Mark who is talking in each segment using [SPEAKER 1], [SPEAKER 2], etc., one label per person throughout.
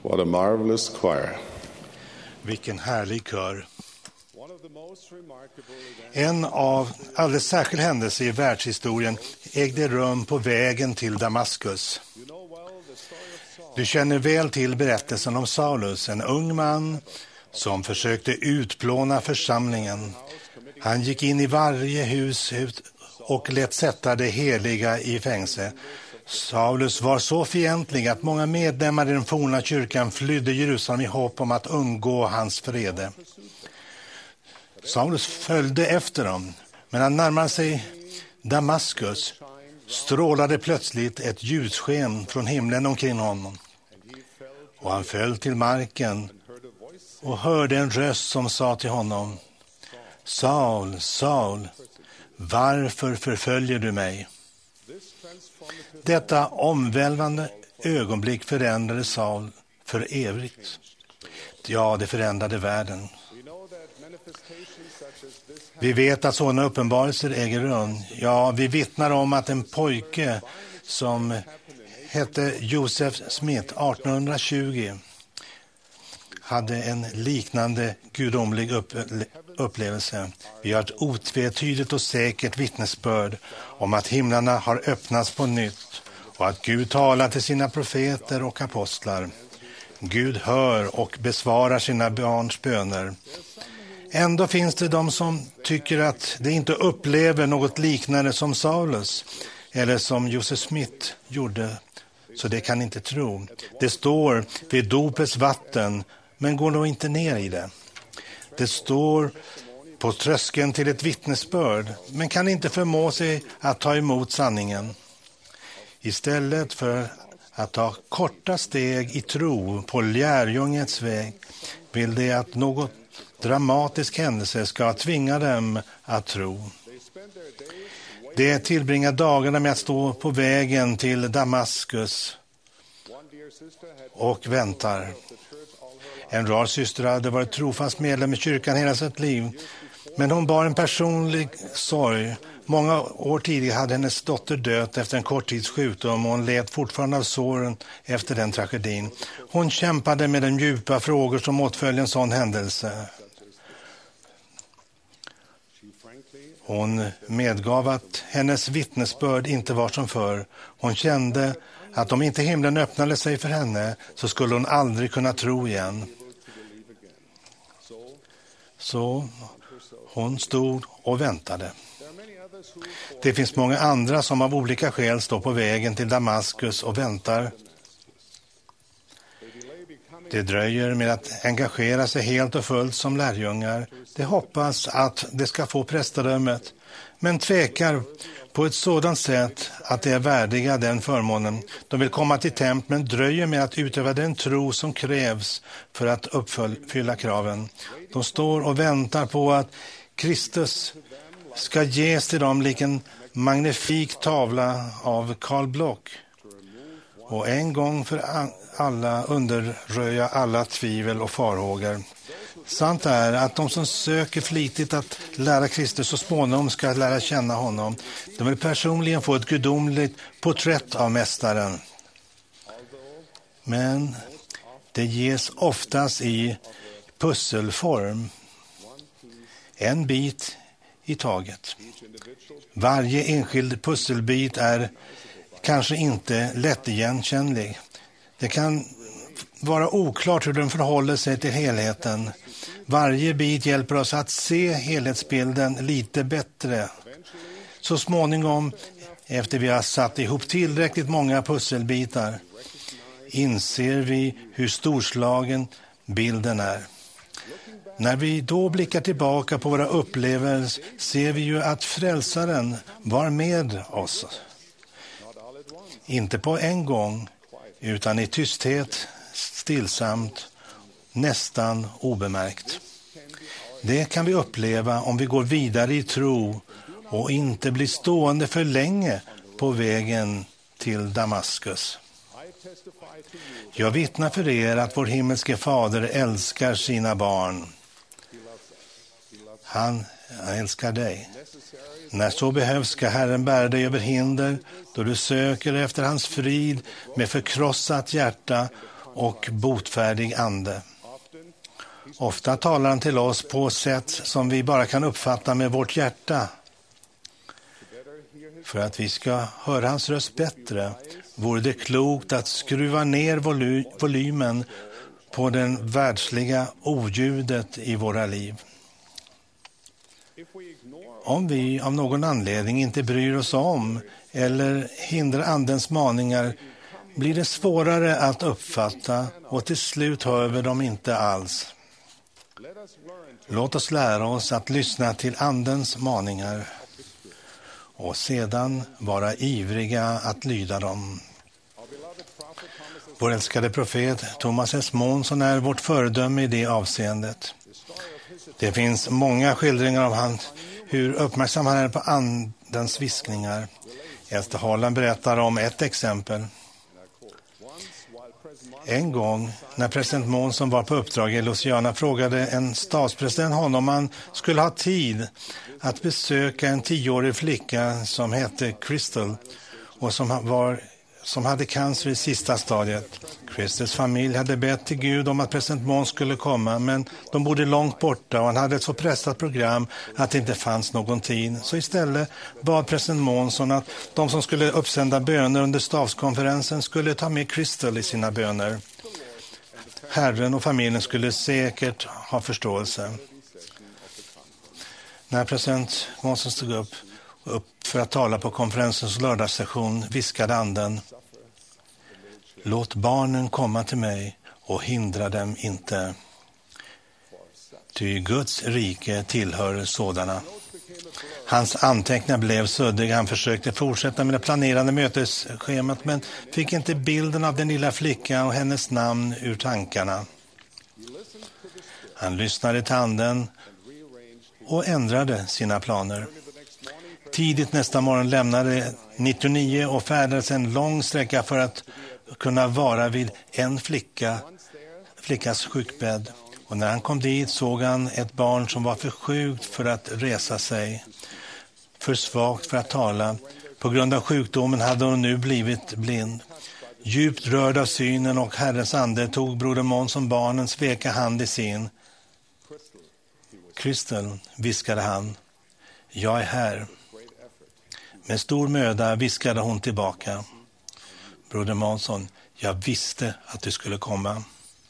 [SPEAKER 1] What a marvelous choir.
[SPEAKER 2] Vilken härlig kör. En av alldeles särskild händelse i världshistorien ägde rum på vägen till Damaskus. Du känner väl till berättelsen om Saulus, en ung man som försökte utplåna församlingen. Han gick in i varje hus och lät sätta det heliga i fängelse. Saulus var så fientlig att många medlemmar i den forna kyrkan flydde Jerusalem i hopp om att undgå hans vrede. Saulus följde efter dem, men han närmade sig Damaskus strålade plötsligt ett ljussken från himlen omkring honom. Och han föll till marken och hörde en röst som sa till honom: Saul, Saul, varför förföljer du mig? Detta omvälvande ögonblick förändrade Saul för evigt. Ja, det förändrade världen. Vi vet att sådana uppenbarelser äger rum. Ja, vi vittnar om att en pojke som hette Joseph Smith 1820 hade en liknande gudomlig upplevelse. Vi har ett otvetydigt och säkert vittnesbörd om att himlarna har öppnats på nytt och att Gud talar till sina profeter och apostlar. Gud hör och besvarar sina barns böner. Ändå finns det de som tycker att de inte upplever något liknande som Saulus eller som Joseph Smith gjorde, så det kan inte tro. Det står vid dopets vatten, men går nog inte ner i det. Det står på tröskeln till ett vittnesbörd, men kan inte förmå sig att ta emot sanningen. Istället för att ta korta steg i tro på lärjungets väg vill det att något dramatisk händelse ska tvinga dem att tro. De tillbringar dagarna med att stå på vägen till Damaskus och väntar. En rad syster hade varit trofast medlem i kyrkan hela sitt liv, men hon bar en personlig sorg. Många år tidigare hade hennes dotter dött efter en kort tids sjukdom och hon led fortfarande av såren efter den tragedin. Hon kämpade med de djupa frågor som åtföljer en sån händelse. Hon medgav att hennes vittnesbörd inte var som förr. Hon kände att om inte himlen öppnade sig för henne så skulle hon aldrig kunna tro igen. Så hon stod och väntade. Det finns många andra som av olika skäl står på vägen till Damaskus och väntar. Det dröjer med att engagera sig helt och fullt som lärjungar. De hoppas att de ska få prästadömet, men tvekar på ett sådant sätt att de är värdiga den förmånen. De vill komma till templet, men dröjer med att utöva den tro som krävs för att uppfylla kraven. De står och väntar på att Kristus ska ges till dem lik en magnifik tavla av Karl Block och en gång för alla underröja alla tvivel och farhågor. Sant är att de som söker flitigt att lära Kristus så småningom ska lära känna honom. De vill personligen få ett gudomligt porträtt av mästaren. Men det ges oftast i pusselform. En bit i taget. Varje enskild pusselbit är kanske inte lättigenkännlig. Det kan vara oklart hur den förhåller sig till helheten. Varje bit hjälper oss att se helhetsbilden lite bättre. Så småningom, efter vi har satt ihop tillräckligt många pusselbitar, inser vi hur storslagen bilden är. När vi då blickar tillbaka på våra upplevelser ser vi ju att frälsaren var med oss. Inte på en gång, utan i tysthet, stillsamt, nästan obemärkt. Det kan vi uppleva om vi går vidare i tro och inte blir stående för länge på vägen till Damaskus. Jag vittnar för er att vår himmelske fader älskar sina barn. Han älskar dig. När så behövs ska Herren bära dig över hinder då du söker efter hans frid med förkrossat hjärta och botfärdig ande. Ofta talar han till oss på sätt som vi bara kan uppfatta med vårt hjärta. För att vi ska höra hans röst bättre vore det klokt att skruva ner volymen på den världsliga oljudet i våra liv. Om vi av någon anledning inte bryr oss om eller hindrar andens maningar blir det svårare att uppfatta och till slut hör vi dem inte alls. Låt oss lära oss att lyssna till andens maningar och sedan vara ivriga att lyda dem. Vår älskade profet Thomas S. Monson är vårt föredöme i det avseendet. Det finns många skildringar av hur uppmärksam han är på andens viskningar. Ester Holland berättar om ett exempel. En gång när president Monson var på uppdrag i Louisiana frågade en statspresident honom om han skulle ha tid att besöka en 10-årig flicka som hette Crystal och som hade cancer i sista stadiet. Crystals familj hade bett till Gud om att president Monson skulle komma, men de bodde långt borta och han hade ett så pressat program att det inte fanns någon tid. Så istället bad president Monson att de som skulle uppsända böner under stavskonferensen skulle ta med Crystal i sina böner. Herren och familjen skulle säkert ha förståelse. När president Monson stod upp för att tala på konferensens lördagssession viskade anden: låt barnen komma till mig och hindra dem inte. Ty Guds rike tillhör sådana. Hans anteckningar blev suddiga. Han försökte fortsätta med det planerade mötesschemat men fick inte bilden av den lilla flickan och hennes namn ur tankarna. Han lyssnade till anden och ändrade sina planer. Tidigt nästa morgon lämnade 99 och färdades en lång sträcka för att kunna vara vid en flickas sjukbädd. Och när han kom dit såg han ett barn som var för sjukt för att resa sig, för svagt för att tala. På grund av sjukdomen hade hon nu blivit blind. Djupt rörd av synen och Herrens ande tog broder Monson barnens veka hand i sin. Crystal, viskade han, jag är här. Med stor möda viskade hon tillbaka. Broder Monson, jag visste att du skulle komma.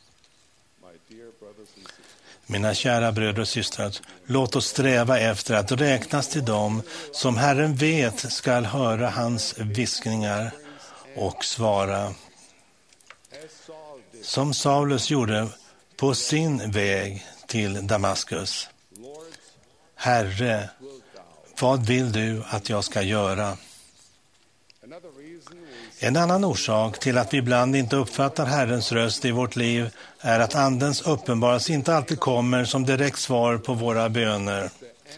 [SPEAKER 2] Mina kära bröder och systrar, låt oss sträva efter att räknas till dem som Herren vet skall höra hans viskningar och svara. Som Saulus gjorde på sin väg till Damaskus. Herre, vad vill du att jag ska göra? En annan orsak till att vi ibland inte uppfattar Herrens röst i vårt liv är att andens uppenbarelse inte alltid kommer som direkt svar på våra böner.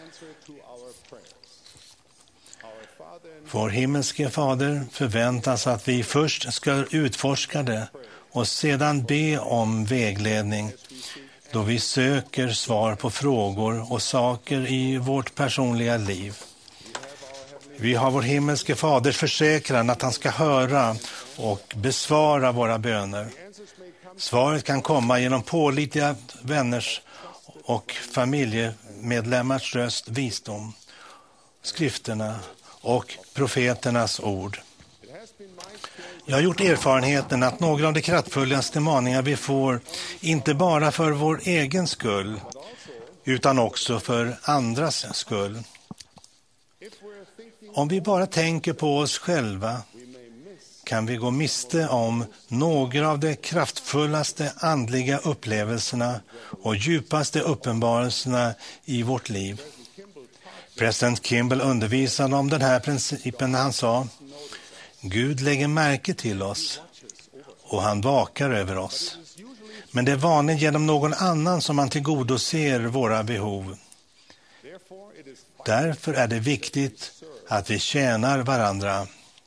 [SPEAKER 2] Vår himmelske fader förväntas att vi först ska utforska det och sedan be om vägledning då vi söker svar på frågor och saker i vårt personliga liv. Vi har vår himmelske faders försäkran att han ska höra och besvara våra böner. Svaret kan komma genom pålitliga vänners och familjemedlemmars röst, visdom, skrifterna och profeternas ord. Jag har gjort erfarenheten att några av de kraftfullaste maningar vi får, inte bara för vår egen skull, utan också för andras skull. Om vi bara tänker på oss själva kan vi gå miste om några av de kraftfullaste andliga upplevelserna och djupaste uppenbarelserna i vårt liv. President Kimball undervisade om den här principen när han sa: Gud lägger märke till oss och han vakar över oss. Men det är vanligen genom någon annan som man tillgodoser våra behov. Därför är det viktigt att vi tjänar varandra.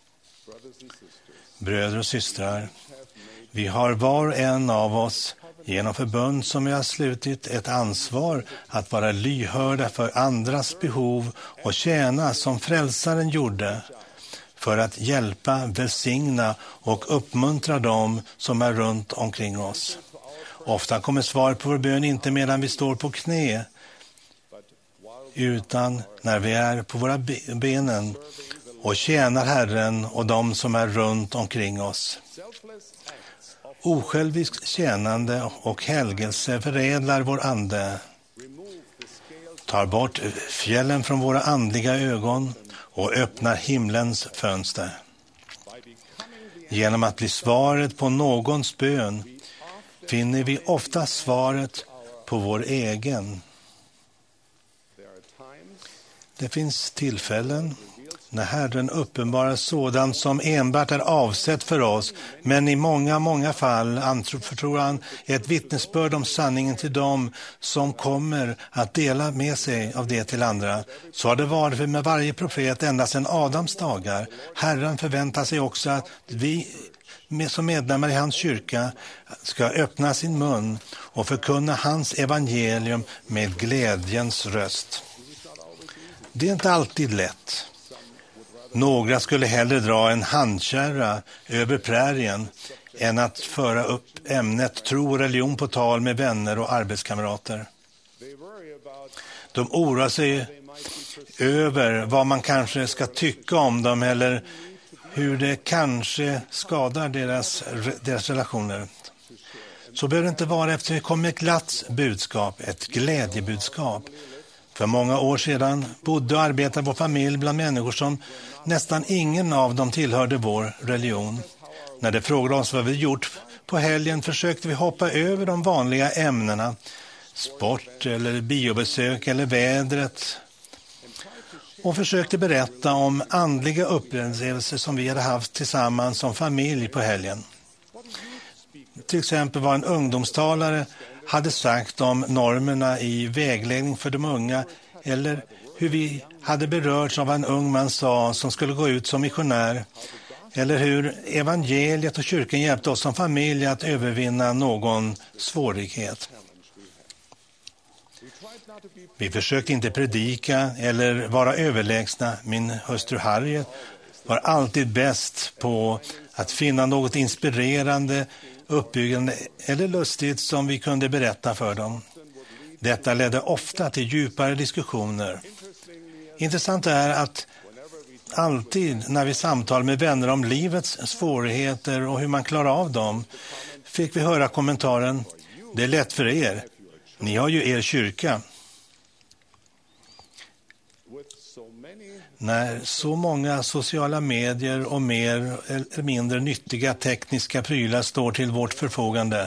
[SPEAKER 2] Bröder och systrar, vi har var och en av oss genom förbund som vi har slutit ett ansvar att vara lyhörda för andras behov och tjäna som frälsaren gjorde, för att hjälpa, välsigna och uppmuntra dem som är runt omkring oss. Ofta kommer svar på vår bön inte medan vi står på knä, utan när vi är på våra benen och tjänar Herren och de som är runt omkring oss. Osjälviskt tjänande och helgelse förädlar vår ande, tar bort fjällen från våra andliga ögon och öppnar himlens fönster. Genom att bli svaret på någons bön finner vi ofta svaret på vår egen. Det finns tillfällen när Herren uppenbarar sådant som enbart är avsett för oss, men i många fall anförtror han ett vittnesbörd om sanningen till dem som kommer att dela med sig av det till andra. Så har det varit med varje profet ända sedan Adams dagar. Herren förväntar sig också att vi som medlemmar i hans kyrka ska öppna sin mun och förkunna hans evangelium med glädjens röst. Det är inte alltid lätt. Några skulle hellre dra en handkärra över prärien än att föra upp ämnet tro och religion på tal med vänner och arbetskamrater. De oroar sig över vad man kanske ska tycka om dem eller hur det kanske skadar deras relationer. Så behöver det inte vara efter det kommer ett glatt budskap, ett glädjebudskap. För många år sedan bodde och arbetade vår familj bland människor som nästan ingen av dem tillhörde vår religion. När de frågade oss vad vi gjort på helgen försökte vi hoppa över de vanliga ämnena, sport eller biobesök eller vädret, och försökte berätta om andliga upplevelser som vi hade haft tillsammans som familj på helgen. Till exempel vad en ungdomstalare hade sagt om normerna i vägledning för de unga, eller hur vi hade berörts av en ung man sa som skulle gå ut som missionär, eller hur evangeliet och kyrkan hjälpte oss som familj att övervinna någon svårighet. Vi försökte inte predika eller vara överlägsna. Min hustru Harriet var alltid bäst på att finna något inspirerande, uppbyggande eller lustigt som vi kunde berätta för dem. Detta ledde ofta till djupare diskussioner. Intressant är att alltid när vi samtal med vänner om livets svårigheter och hur man klarar av dem fick vi höra kommentaren: det är lätt för er. Ni har ju er kyrka. När så många sociala medier och mer eller mindre nyttiga tekniska prylar står till vårt förfogande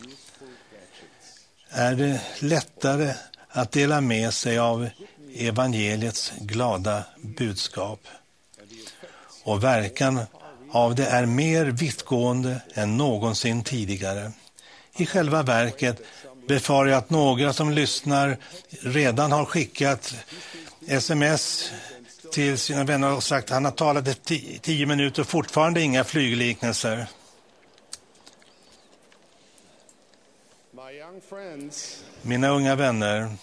[SPEAKER 2] är det lättare att dela med sig av evangeliets glada budskap. Och verkan av det är mer vittgående än någonsin tidigare. I själva verket befarar jag att några som lyssnar redan har skickat sms till sina vänner och sagt att han har talat i 10 minuter och fortfarande inga flygliknelser. Mina unga vänner,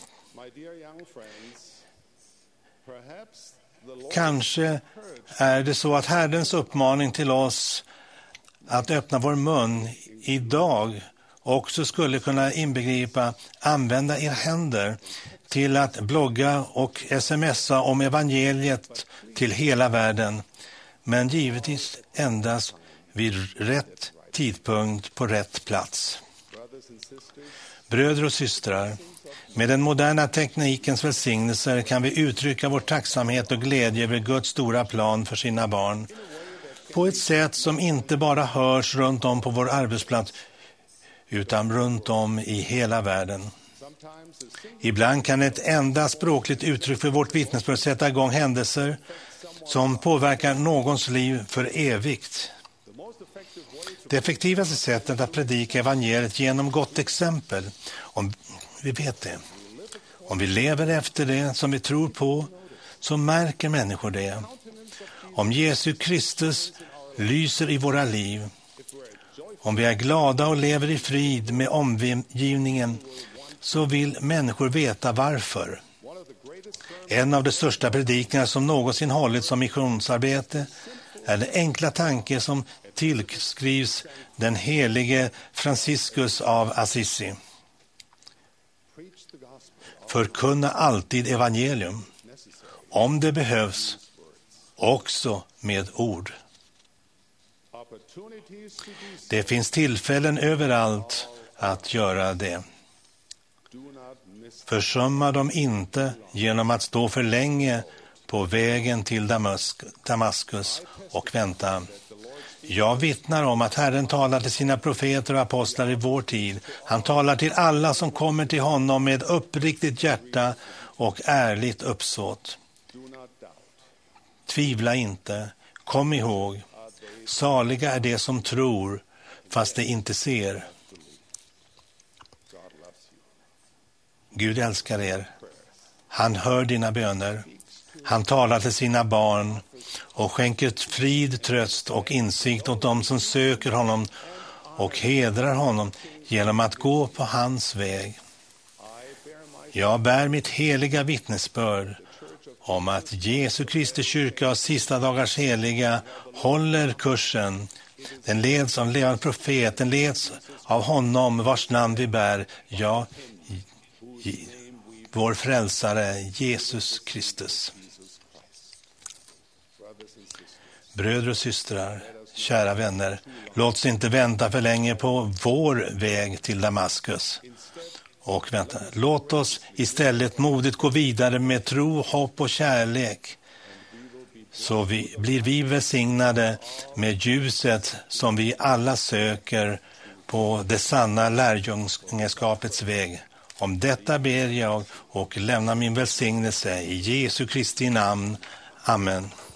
[SPEAKER 2] kanske är det så att Herrens uppmaning till oss att öppna vår mun idag också skulle kunna inbegripa använda era händer till att blogga och smsa om evangeliet till hela världen, men givetvis endast vid rätt tidpunkt på rätt plats. Bröder och systrar, med den moderna teknikens välsignelser kan vi uttrycka vår tacksamhet och glädje över Guds stora plan för sina barn på ett sätt som inte bara hörs runt om på vår arbetsplats utan runt om i hela världen. Ibland kan ett enda språkligt uttryck för vårt vittnesbörd sätta igång händelser som påverkar någons liv för evigt. Det effektivaste sättet att predika evangeliet genom gott exempel, om vi vet det, om vi lever efter det som vi tror på, så märker människor det. Om Jesu Kristus lyser i våra liv, om vi är glada och lever i frid med omgivningen, så vill människor veta varför. En av de största predikningar som någonsin hållits om missionsarbete är den enkla tanke som tillskrivs den helige Franciscus av Assisi. Förkunna alltid evangelium, om det behövs, också med ord. Det finns tillfällen överallt att göra det. Försumma dem inte genom att stå för länge på vägen till Damaskus och vänta. Jag vittnar om att Herren talar till sina profeter och apostlar i vår tid. Han talar till alla som kommer till honom med uppriktigt hjärta och ärligt uppsåt. Tvivla inte. Kom ihåg, saliga är de som tror fast de inte ser. Gud älskar er. Han hör dina böner. Han talar till sina barn och skänker frid, tröst och insikt åt dem som söker honom och hedrar honom genom att gå på hans väg. Jag bär mitt heliga vittnesbörd om att Jesu Kristi kyrka och sista dagars heliga håller kursen. Den leds av levande profet, den leds av honom vars namn vi bär, ja, vår frälsare Jesus Kristus. Bröder och systrar, kära vänner, låt oss inte vänta för länge på vår väg till Damaskus. Och vänta, låt oss istället modigt gå vidare med tro, hopp och kärlek. Så blir vi välsignade med ljuset som vi alla söker på det sanna lärjungaskapets väg. Om detta ber jag och lämnar min välsignelse i Jesu Kristi namn. Amen.